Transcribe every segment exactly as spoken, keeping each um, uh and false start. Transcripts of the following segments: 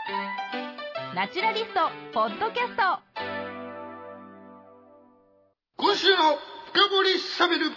ナチュラリストポッドキャスト。 今週の深掘りしゃべる。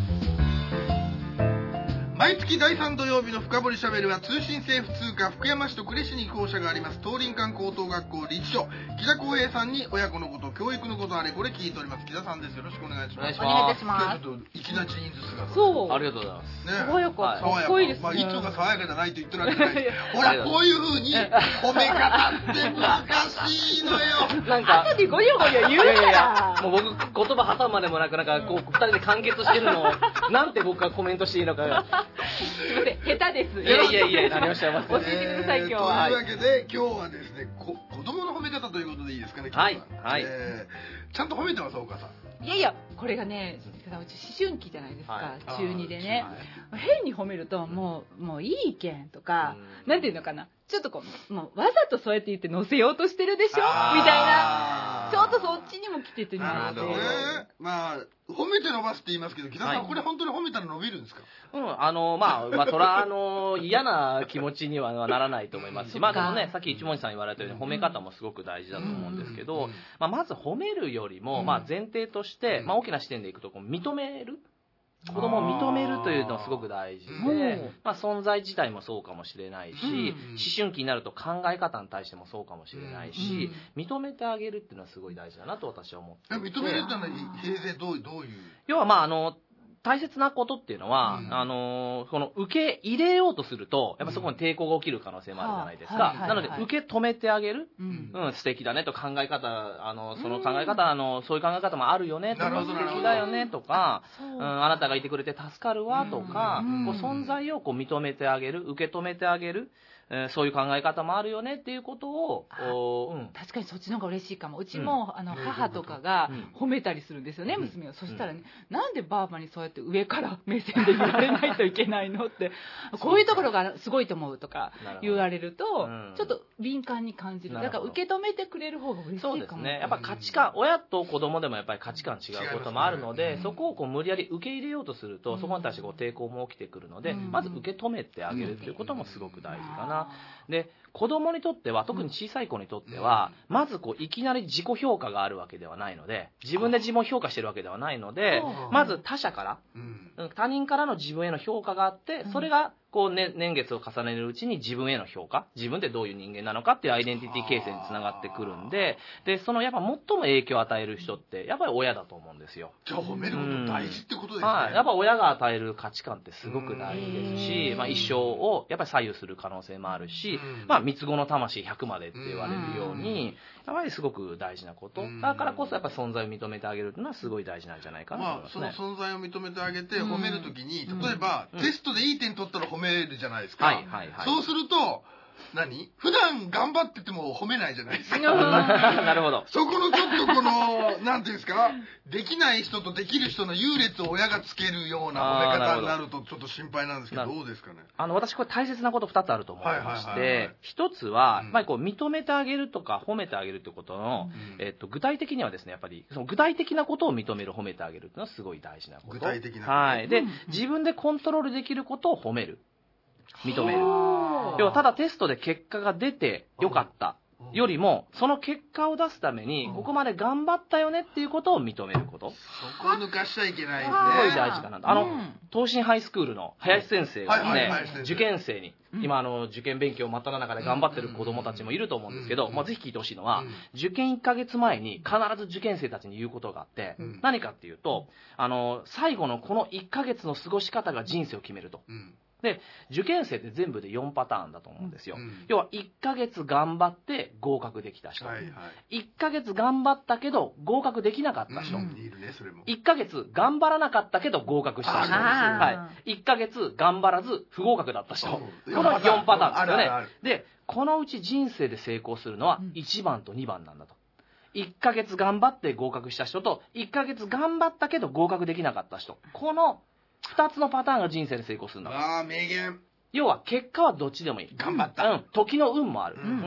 毎月だいさん土曜日の深掘りしゃべるは通信制普通科福山市と呉市に校舎があります東林間高等学校理事長木田光平さんに親子のこと教育のことあれこれ聞いております。木田さんです。よろしくお願いします。 お願いいたします。 ちょっといきなりジーンズ姿。 そう、 ありがとうございます。 ね、 爽やか、はい、かっこいいですね。 まあ、いつもが爽やかじゃないと言ってるわけじゃないですほらこういう風に褒め方って難しいのよ。 なんか後でゴリョゴリョ言うから。いやいやもう僕言葉挟むまでもなくなんかこうふたりで完結してるのをなんて僕がコメントしていいのか。 すいません、下手です。 いやいやいや、何をおっしゃいます。 教えてください、今日は。 というわけで今日はですね、こ子供の褒め方ということでいいですかね。 はいはい、 えー、ちゃんと褒めてます岡さん。 いやいや、これがね、うち思春期じゃないですか、 はい、 中にでね、 はい、 変に褒めるともうもういい意見とか、うん、なんていうのかな、ちょっとこうもうわざとそうやって言って乗せようとしてるでしょみたいな、ちょっとそっちにも来ててね。 なるほどね。まあ褒めて伸ばすって言いますけど、木田さん、はい、これ本当に褒めたら伸びるんですか？ うん、あのまあまあそらあの嫌な気持ちにはならないと思いますし、まあでもね、さっき一文字さん言われたように褒め方もすごく大事だと思うんですけど、まあまず褒めるよりも、まあ前提として、まあ大きな視点でいくとこう認める。子供を認めるというのはすごく大事で、まあ、存在自体もそうかもしれないし、うん、思春期になると考え方に対してもそうかもしれないし、うん、認めてあげるっていうのはすごい大事だなと私は思っていて。 認めるってのは平成どう、どういう要はまああの大切なことっていうのは、うん、あのこの受け入れようとするとやっぱそこに抵抗が起きる可能性もあるじゃないですか、うん、なので受け止めてあげる、うんうん、素敵だねと考え方、あのその考え方、うん、あのそういう考え方もあるよねとか素敵だよねとか、うん、あなたがいてくれて助かるわとか、うん、こう存在をこう認めてあげる、受け止めてあげる、えー、そういう考え方もあるよねっていうことを、うん、 確かにそっちの方が嬉しいかも。うちも、うん、あの母とかが褒めたりするんですよね、うん、娘を。そしたらね、うん、なんでばあばにそうやって上から目線で言われないといけないのってこういうところがすごいと思うとか言われると、うん、ちょっと敏感に感じる。だから受け止めてくれる方が嬉しいかも。 そうですね。やっぱ価値観、親と子供でもやっぱり価値観違うこともあるので、うん、そこをこう無理やり受け入れようとすると、うん、そこに対してこう抵抗も起きてくるので、うん、まず受け止めてあげるということもすごく大事かな。で子供にとっては、特に小さい子にとっては、うん、まずこういきなり自己評価があるわけではないので、自分で自分を評価してるわけではないので、まず他者から、うん、他人からの自分への評価があって、それがこう、ね、年月を重ねるうちに自分への評価、自分ってどういう人間なのかっていうアイデンティティ形成につながってくるんで、でそのやっぱ最も影響を与える人ってやっぱり親だと思うんですよ。 じゃあ褒めること大事ってことですね。 はい、やっぱ親が与える価値観ってすごく大事ですし、まあ、一生をやっぱり左右する可能性もあるし、まあ、三つ子の魂ひゃくまでって言われるように、やっぱりすごく大事なことだからこそやっぱり存在を認めてあげるっていうのはすごい大事なんじゃないかなと思いますね。 まあ、その存在を認めてあげて褒めるときに、例えば、うん、テストでいい点取ったら褒めるじゃないですか。はいはいはい、そうすると何普段頑張ってても褒めないじゃないですか。 なるほど。 そこのちょっとこのなんていうんですか、できない人とできる人の優劣を親がつけるような褒め方になるとちょっと心配なんですけど、どうですかね。 あの私これ大切なことふたつあると思ってまして、一つは、うん、やっぱりこう認めてあげるとか褒めてあげるってことの、うん、えっと、具体的にはですね、やっぱりその具体的なことを認める褒めてあげるっていうのはすごい大事なこと。 具体的なこと。 はい。で、自分でコントロールできることを褒める。認める。要はただテストで結果が出てよかったよりも、その結果を出すためにここまで頑張ったよねっていうことを認めること。 そこを抜かしちゃいけないですね。 すごい大事かなと。あの東進ハイスクールの林先生がね、受験生に今あの受験勉強真っ只中で頑張ってる子どもたちもいると思うんですけど、まあ、ぜひ聞いてほしいのは、受験いっかげつまえに必ず受験生たちに言うことがあって、何かっていうと、あの最後のこのいっかげつの過ごし方が人生を決めると。で受験生って全部でよんパターンだと思うんですよ、うん、要はいっかげつ頑張って合格できた人、はいはい、いっかげつ頑張ったけど合格できなかった人、うん、いっかげつ頑張らなかったけど合格した人、はい、いっかげつ頑張らず不合格だった人、このよんパターンですよね。あるある。でこのうち人生で成功するのはいちばんとにばんなんだと。いっかげつ頑張って合格した人といっかげつ頑張ったけど合格できなかった人、このふたつのパターンが人生で成功するんだ。 ああ、名言。 要は結果はどっちでもいい。 頑張った。 うん。時の運もある。うん。うん、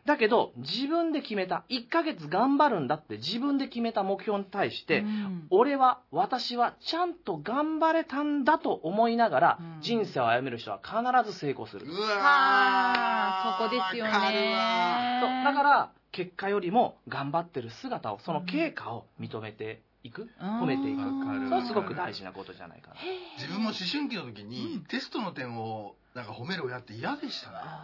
だけど自分で決めたいっかげつ頑張るんだって自分で決めた目標に対して、うん、俺は私はちゃんと頑張れたんだと思いながら、うん、人生を歩める人は必ず成功する。 うわー、そこですよね。 そうだから結果よりも頑張ってる姿を、その経過を認めていく、うん、褒めていく。それはすごく大事なことじゃないかな。 自分も思春期の時に、うん、テストの点をなんか褒める親って嫌でしたね。うん、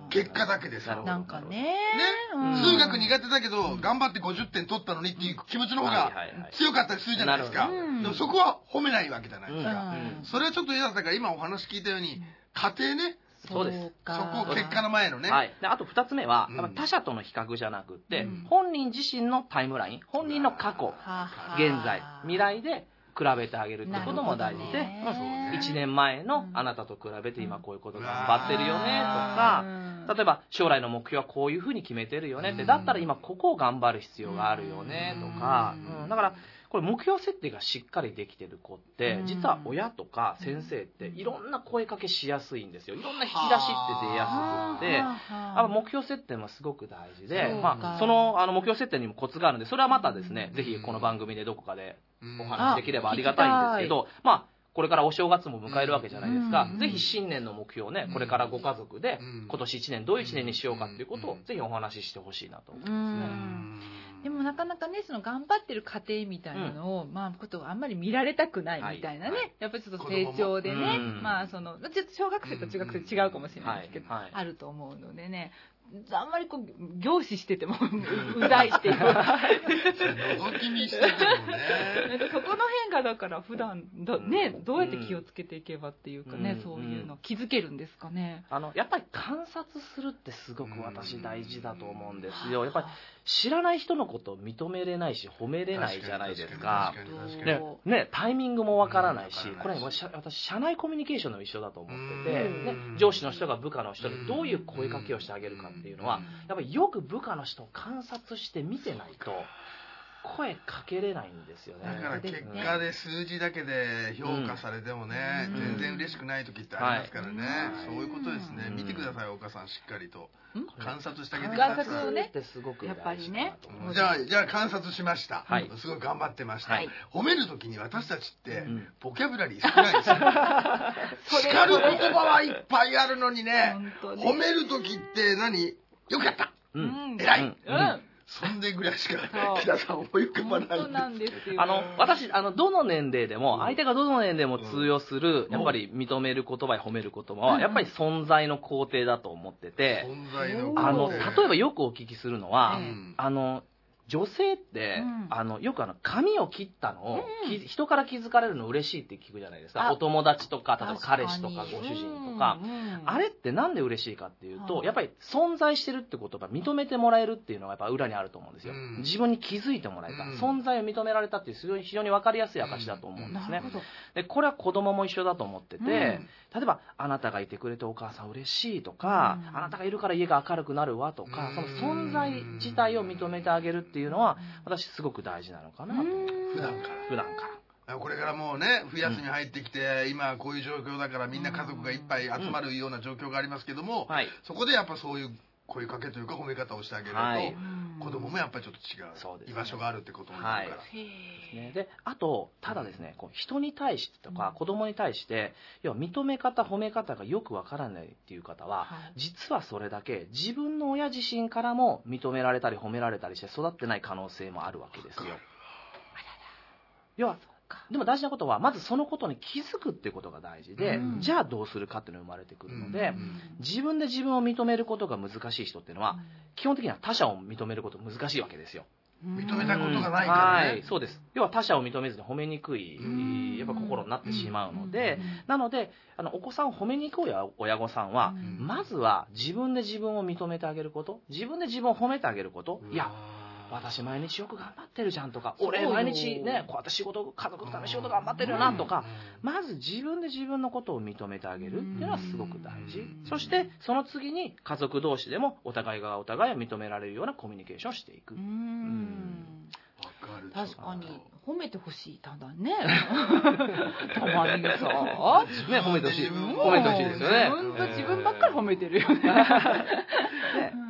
結果だけでさ。 なんかね。ね、 うん、数学苦手だけど、うん、頑張ってごじゅってん取ったのにっていう気持ちの方が強かったりするじゃないですか。でもそこは褒めないわけじゃないですか。うん、それはちょっと嫌だったから、今お話聞いたように、家庭ね。 そうです。 そこ結果の前のね。 はい。で、あと二つ目は、うん、他者との比較じゃなくって、うん、本人自身のタイムライン、本人の過去、現在、未来で比べてあげるってことも大事で、ね、いちねんまえのあなたと比べて今こういうこと頑張ってるよねとか、例えば将来の目標はこういうふうに決めてるよねって、だったら今ここを頑張る必要があるよねとか、うん、だからこれ目標設定がしっかりできてる子って実は親とか先生っていろんな声かけしやすいんですよ。いろんな引き出しって出やすくって、あ目標設定もすごく大事で、まあ、そのあの目標設定にもコツがあるんで、それはまたですね、ぜひこの番組でどこかでお話できればありがたいんですけど、まあこれからお正月も迎えるわけじゃないですか。ぜひ新年の目標をね、これからご家族で今年いちねんどういういちねんにしようかっていうことをぜひお話ししてほしいなと思いますね。 でもなかなかね、その頑張ってる過程みたいなのを、うん、まあことをあんまり見られたくないみたいなね、はいはい、やっぱりちょっと成長でね、まあそのちょっと小学生と中学生違うかもしれないですけど、はいはい、あると思うのでね。あんまりこう凝視しててもうざいっていう覗き見しててもねそこの辺がだから普段ど、ね、どうやって気をつけていけばっていうかね、うん、そういうの気づけるんですかね。 あのやっぱり観察するってすごく私大事だと思うんですよ。やっぱり知らない人のことを認めれないし褒めれないじゃないですか。ね、ね、タイミングもわからないし、これ私社内コミュニケーションの一緒だと思ってて、ね、上司の人が部下の人にどういう声かけをしてあげるかっていうのはやっぱりよく部下の人を観察して見てないと声かけれないんですよね。 だから結果で数字だけで評価されてもね、うん、全然嬉しくない時ってありますからね、はい、そういうことですね。見てください岡さん、しっかりと観察してあげてください。 観察をねってすごくやっぱりね。 じゃあじゃあ観察しました、はい、すごい頑張ってました、はい、褒める時に私たちってボキャブラリー少ないですよ叱る言葉はいっぱいあるのにね、褒める時って何よくやった、うん、偉い、うんうんそんでぐらいしか木田さん思い浮かばないんです。 あの私あのどの年齢でも相手がどの年齢でも通用する、うん、やっぱり認める言葉や褒める言葉は、うん、やっぱり存在の肯定だと思ってて、 存在のあの例えばよくお聞きするのは、うん、あの女性って、うん、あのよくあの髪を切ったのを、うん、人から気づかれるの嬉しいって聞くじゃないですか。お友達とか例えば彼氏とかご主人とか、うん、あれってなんで嬉しいかっていうと、うん、やっぱり存在してるってことが認めてもらえるっていうのがやっぱ裏にあると思うんですよ、うん、自分に気づいてもらえた、うん、存在を認められたっていう非常に非常に分かりやすい証だと思うんですね、うん、でこれは子供も一緒だと思ってて、うん、例えばあなたがいてくれてお母さん嬉しいとか、うん、あなたがいるから家が明るくなるわとか、うん、その存在自体を認めてあげるっていうのは私すごく大事なのかなと思う。 普段から普段からこれからもうね冬休みに入ってきて、うん、今こういう状況だからみんな家族がいっぱい集まるような状況がありますけども、うんはい、そこでやっぱそういう声かけというか褒め方をしてあげると、はい、子供もやっぱりちょっと違う、そうですね、居場所があるってことになるから、はいね、であとただですね、こう人に対してとか子供に対して要は認め方褒め方がよくわからないっていう方は、はい、実はそれだけ自分の親自身からも認められたり褒められたりして育ってない可能性もあるわけですよ。要はでも大事なことはまずそのことに気づくっていうことが大事で、うん、じゃあどうするかっていうのが生まれてくるので、うん、自分で自分を認めることが難しい人っていうのは、うん、基本的には他者を認めること難しいわけですよ。 認めたことがないからね、 はい、そうです。要は他者を認めずに褒めにくいやっぱ心になってしまうので、なのであのお子さんを褒めにくい親御さんは、まずは自分で自分を認めてあげること、自分で自分を褒めてあげること、いや私毎日よく頑張ってるじゃんとか、俺毎日ねこうやって仕事家族のため仕事頑張ってるよなとか、まず自分で自分のことを認めてあげるっていうのはすごく大事。そしてその次に家族同士でもお互いがお互いを認められるようなコミュニケーションをしていく。うーん、 わかる。 確かに褒めてほしい。ただねたまにさね褒めてほしい褒めてほしいですよね。 自分と自分ばっかり褒めてるよねで、で他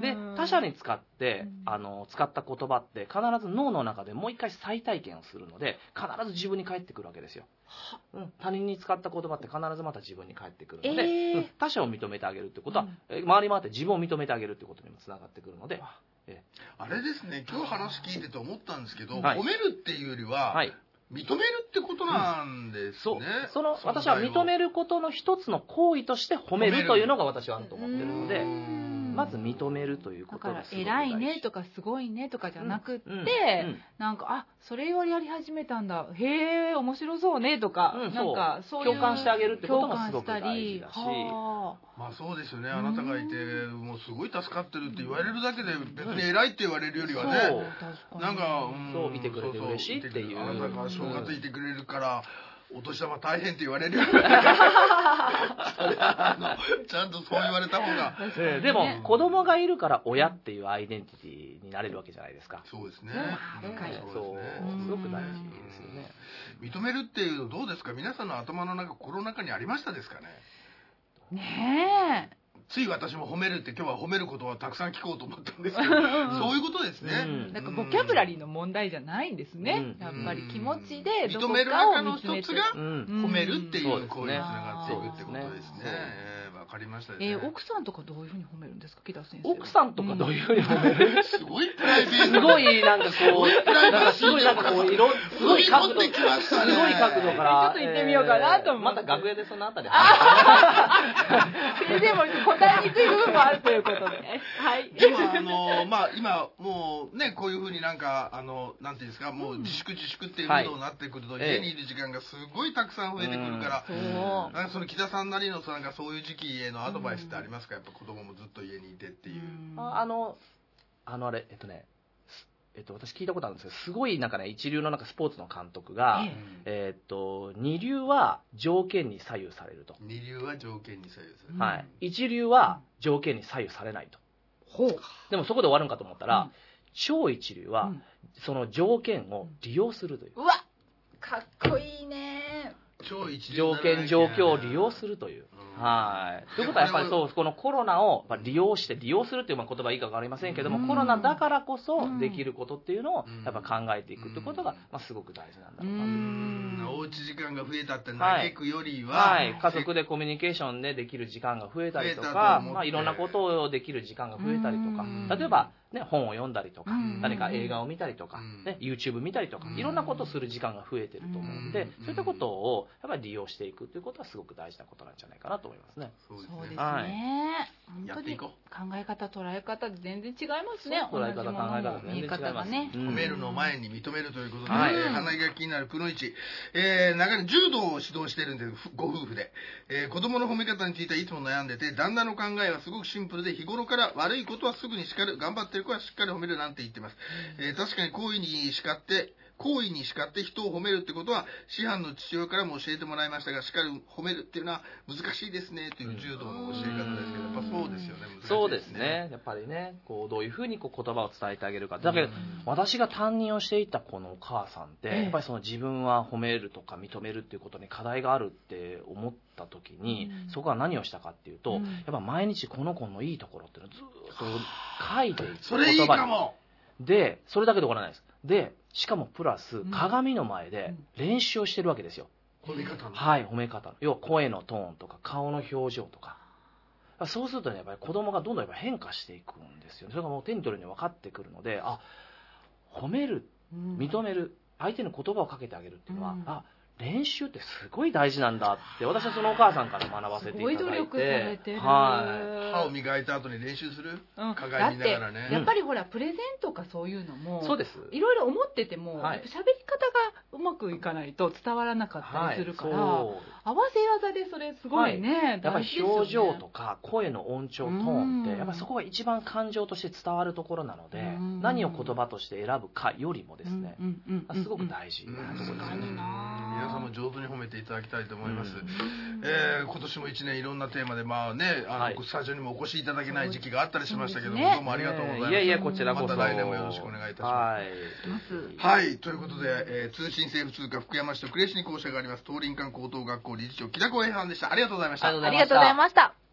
他者に使って、あの使った言葉って必ず脳の中でもう一回再体験をするので、必ず自分に返ってくるわけですよ。うん、他人に使った言葉って必ずまた自分に返ってくるので、えーうん、他者を認めてあげるってことは、うん、回り回って自分を認めてあげるってことにもつながってくるので、えー、あれですね、今日話聞いてて思ったんですけど、はい、褒めるっていうよりは、はい、認めるってことなんですね。うん、 そうその私は認めることの一つの行為として褒めるというのが私はあると思ってるので、まず認めるということがすごく大事。 だから偉いねとかすごいねとかじゃなくって、うんうん、なんかあそれをやり始めたんだ、へえ面白そうねとか、うん、なんかそういう共感してあげるってこともすごく大事だし、 まあそうですよね。あなたがいてもうすごい助かってるって言われるだけで別に偉いって言われるよりはね、うん、なんか、 うん、そう見てくれて嬉しいっていう、 あなたが正月いてくれるからお年玉大変って言われるよりあのちゃんとそう言われた方が、 ね、でも子供がいるから親っていうアイデンティティになれるわけじゃないですか。 そうですね。 そうすごく大事ですよね。 認めるっていうのどうですか？皆さんの頭の中心の中にありましたですかね？ ねえ。 つい私も褒めるって今日は褒めることはたくさん聞こうと思ったんですけどそういうことですね、 うん、なんかボキャブラリーの問題じゃないんですね、うん、やっぱり気持ちでどこかを認める中の一つが褒めるっていう行為につながっていくってことですね。わかりましたね。 えー、奥さんとかどういうふうに褒めるんですか、木田先生。 奥さんとかどういうふうに褒める？ すごいプライベート。 すごいなんかこう、なんかすごいなんかこう色すごい角度、すごい角度から。 ちょっと行ってみようかなと思って。 また楽屋でそのあたり。 でも答えにくい部分もあるということで。はい。 でもあのまあ今もうねこういうふうになんかあのなんていうんですか、もう自粛自粛っていうものになってくると家にいる時間がすごいたくさん増えてくるから、なんかその木田さんなりのなんかそういう時期へのアドバイスってありますか？やっぱ子供もずっと家にいてっていう。 あのあのあれえっとね。えっと、私聞いたことあるんですけど、すごいなんかね、一流のなんかスポーツの監督が、えー、っと、二流は条件に左右されると。 二流は条件に左右される。 はい。一流は条件に左右されないと。 ほう。 でもそこで終わるんかと思ったら、うん、超一流は、その条件を利用するという。 うわ、かっこいいね。 超一流条件状況を利用するという。はい。ということはやっぱりそうこのコロナを利用して利用するっていう言葉いいか分かりませんけども、コロナだからこそできることっていうのをやっぱ考えていくってことがまあすごく大事なんだろうなという。 おうち時間が増えたって嘆くよりは、 はいはい、家族でコミュニケーションでできる時間が増えたりとか、まあいろんなことをできる時間が増えたりとか、例えばね、本を読んだりとか、何か映画を見たりとか、ね、YouTube 見たりとか、いろんなことをする時間が増えてると思うんで、そういったことをやっぱり利用していくということはすごく大事なことなんじゃないかなと思いますね。 そうですね。はい、本当に考え方、捉え方で全然違いますね。 捉え方、考え方全然違います。ね、 褒めるの前に認めるということで、はい、鼻毛が気になるくのいち、えー、長年柔道を指導してるんで、ご夫婦で、えー、子供の褒め方についてはいつも悩んでて、旦那の考えはすごくシンプルで、日頃から悪いことはすぐに叱る、頑張ってる子はしっかり褒めるなんて言ってます。えー、確かに行為に叱って、行為に叱って人を褒めるってことは師範の父親からも教えてもらいましたが、しっかり褒めるっていうのは難しいですねという柔道の教え方ですけど、やっぱそうですよね。難しいですね。 そうですね。やっぱりね、こうどういうふうにこう言葉を伝えてあげるか。だけど私が担任をしていたこのお母さんって、やっぱりその自分は褒めるとか認めるっていうことに課題があるって思った時に、そこは何をしたかっていうと、やっぱ毎日この子のいいところっていうのをずっと書いていく。 それいいかも。 で、それだけで終わらないです。で、しかもプラス鏡の前で練習をしてるわけですよ。 褒め方の。 はい、褒め方。要は声のトーンとか顔の表情とか。そうするとね、やっぱり子供がどんどんやっぱ変化していくんですよ。それがもう手に取るように分かってくるので、あ、褒める、認める、相手の言葉をかけてあげるっていうのは、あ、練習ってすごい大事なんだって私はそのお母さんから学ばせていただいて、すごい努力されてる、 はい、歯を磨いた後に練習する、うん、鏡見ながらね。 やっぱりほらプレゼンとかそういうのも、 そうです、 いろいろ思ってても、はい、喋り方がうまくいかないと伝わらなかったりするから、はい、合わせ技でそれすごいね、はい、 やっぱり表情とか声の音調、トーンってやっぱそこが一番感情として伝わるところなので、何を言葉として選ぶかよりもですね、すごく大事なところですね。 皆さんも上手に褒めていただきたいと思います。えー、今年もいちねんいろんなテーマでまあね、あの、はい、スタジオにもお越しいただけない時期があったりしましたけども、ね、どうもありがとうございます。 いやいやこちらこそ。 また来年もよろしくお願いいたします。はい、はい、ということで、えー、通信制普通科福山市と呉市に校舎があります東林間高等学校理事長木田光平さんでした。ありがとうございました。 ありがとうございました。